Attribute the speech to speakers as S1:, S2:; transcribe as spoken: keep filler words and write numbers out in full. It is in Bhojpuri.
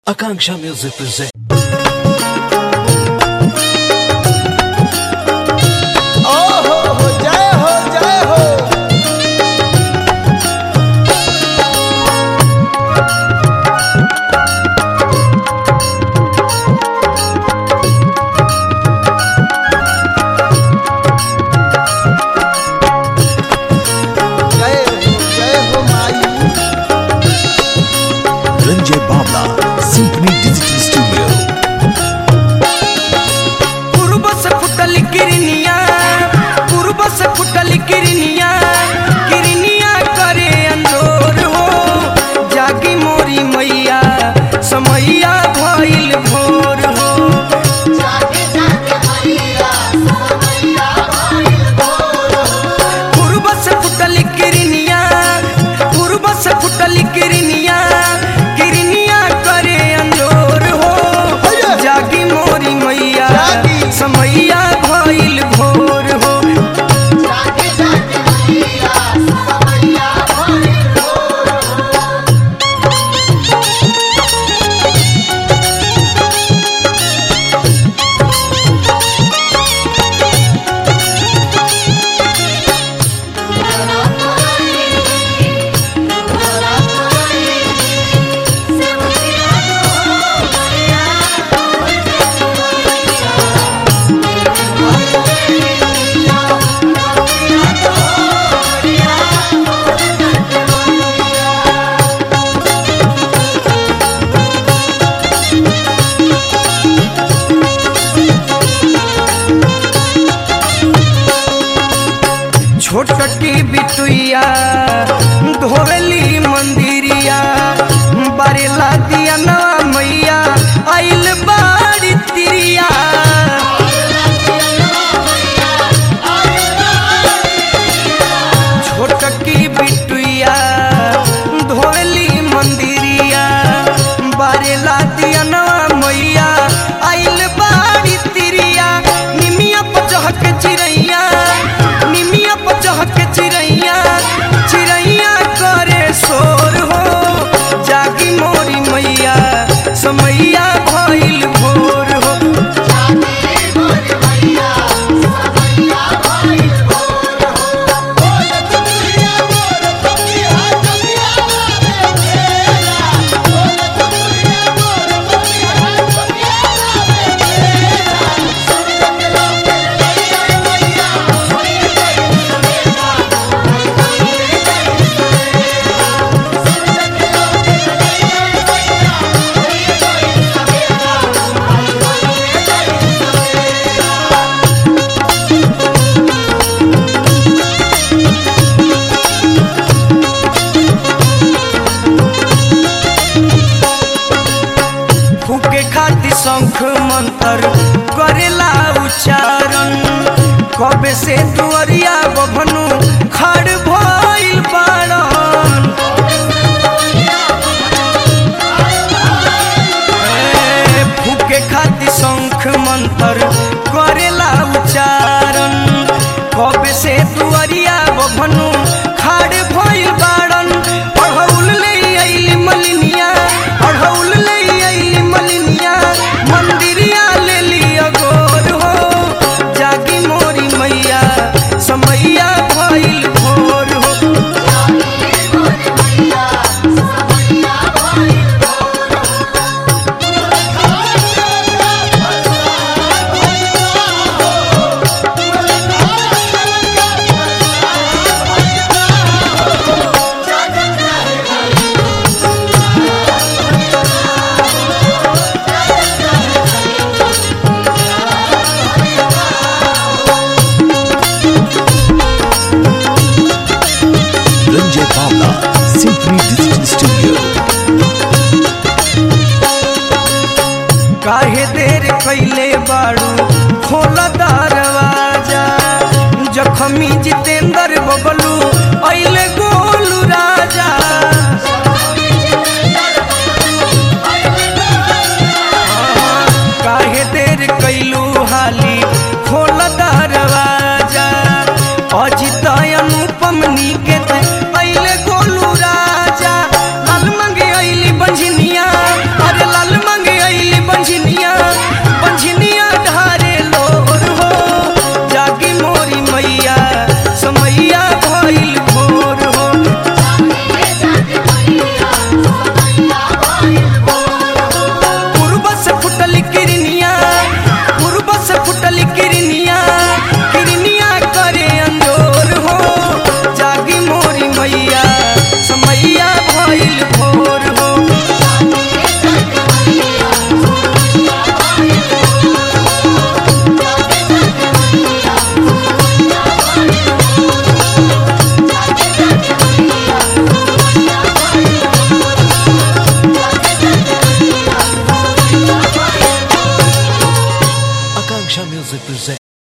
S1: Akanksha Music presents. Ranjay Babla, Symphony Digital Studio.
S2: पूर्व से फुटल किरनिया, पूर्व से फुटल किरनिया, किरनिया करे अंजोर हो, जागी मोरी मैया, समैया भइल भोर हो। जागे जागे मैया, समैया भइल भोर हो। पूर्व से फुटल किरनिया, पूर्व से फुटल किरनिया, समैया भइल भोर हो। जागे जागे मैया, समैया भइल भोर छोटकी बिटुइया धोवेली मंदिरिया, बारेला दिया ना मैया आइल बाड़ी तिरिया। छोटकी बिटुइया धोवेली मंदिरिया, बारेला दिया ना मैया आइल बाड़ी तिरिया। निमिया पचहक चिरैया, निमिया पचहक चिरैया, चिरैया करे शोर हो, जागी मोरी मैया, समैया भइल भोर हो। जागी मोरी मैया, समैया भइल भोर हो। बोल दुनिया मोर बतिया दुनिया में तेरा, बोल दुनिया मोर बतिया दुनिया में तेरा। सुन के लोग मैया मैया फूके खाती शंख मंत्र करेला उच्चारण, कबे से दुअरिया बभनु